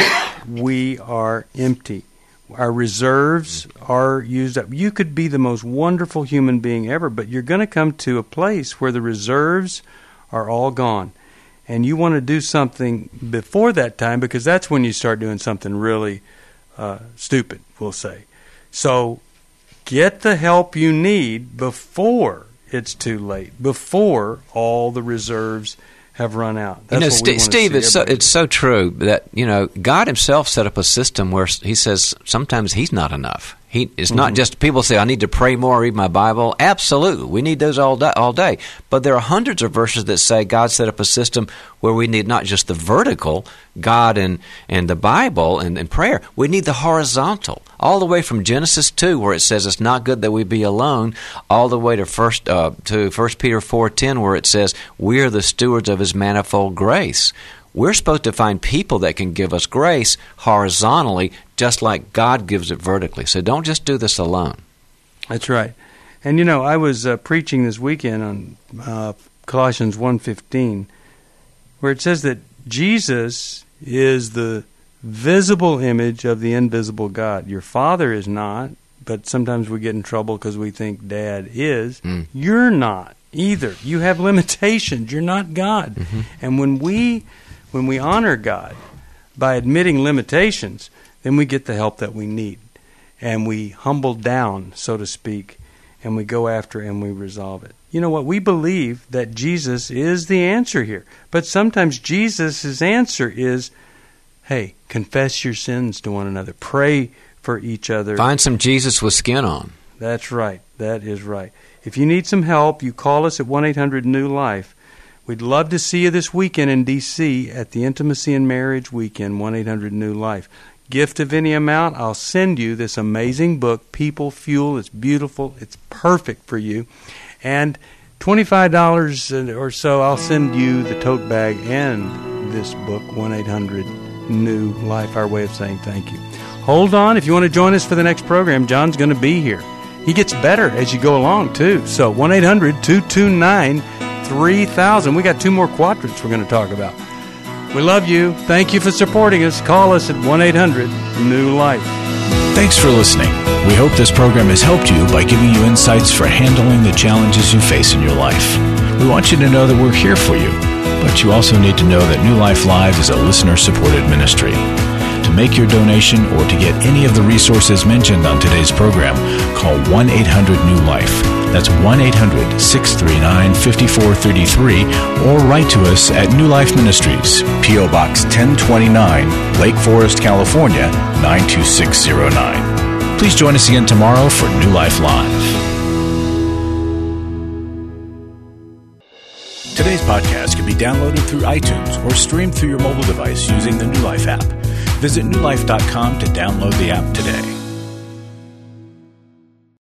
we are empty. Our reserves are used up. You could be the most wonderful human being ever, but you're going to come to a place where the reserves are all gone. And you want to do something before that time, because that's when you start doing something really uh, stupid, we'll say. So get the help you need before it's too late, before all the reserves have run out. That's you know, what we St- want to Steve, see it's so, everybody it's so true that, you know, God himself set up a system where he says sometimes he's not enough. He It's Mhm. not just people say, I need to pray more, read my Bible. Absolutely. We need those all day, all day. But there are hundreds of verses that say God set up a system where we need not just the vertical, God and, and the Bible and, and prayer. We need the horizontal, all the way from Genesis two, where it says it's not good that we be alone, all the way to first uh, to First Peter four ten, where it says we are the stewards of his manifold grace. We're supposed to find people that can give us grace horizontally, just like God gives it vertically. So don't just do this alone. That's right. And, you know, I was uh, preaching this weekend on uh, Colossians one fifteen, where it says that Jesus is the visible image of the invisible God. Your Father is not, but sometimes we get in trouble because we think Dad is. Mm. You're not either. You have limitations. You're not God. Mm-hmm. And when we when we honor God by admitting limitations, then we get the help that we need. And we humble down, so to speak, and we go after and we resolve it. You know what? We believe that Jesus is the answer here. But sometimes Jesus' answer is, hey, confess your sins to one another. Pray for each other. Find some Jesus with skin on. That's right. That is right. If you need some help, you call us at one eight hundred new life. We'd love to see you this weekend in D C at the Intimacy and Marriage Weekend, one eight hundred new life. Gift of any amount, I'll send you this amazing book, People Fuel. It's beautiful. It's perfect for you. And twenty-five dollars or so, I'll send you the tote bag and this book, one eight hundred new life, our way of saying thank you. Hold on. If you want to join us for the next program, John's going to be here. He gets better as you go along, too. So one eight hundred two two nine three thousand. We got two more quadrants we're going to talk about. We love you. Thank you for supporting us. Call us at one eight hundred new life. Thanks for listening. We hope this program has helped you by giving you insights for handling the challenges you face in your life. We want you to know that we're here for you, but you also need to know that New Life Live is a listener-supported ministry. To make your donation or to get any of the resources mentioned on today's program, call one eight hundred new life. That's one eight hundred six three nine five four three three, or write to us at New Life Ministries, P O Box ten twenty-nine, Lake Forest, California, nine two six zero nine. Please join us again tomorrow for New Life Live. Today's podcast can be downloaded through iTunes or streamed through your mobile device using the New Life app. Visit new life dot com to download the app today.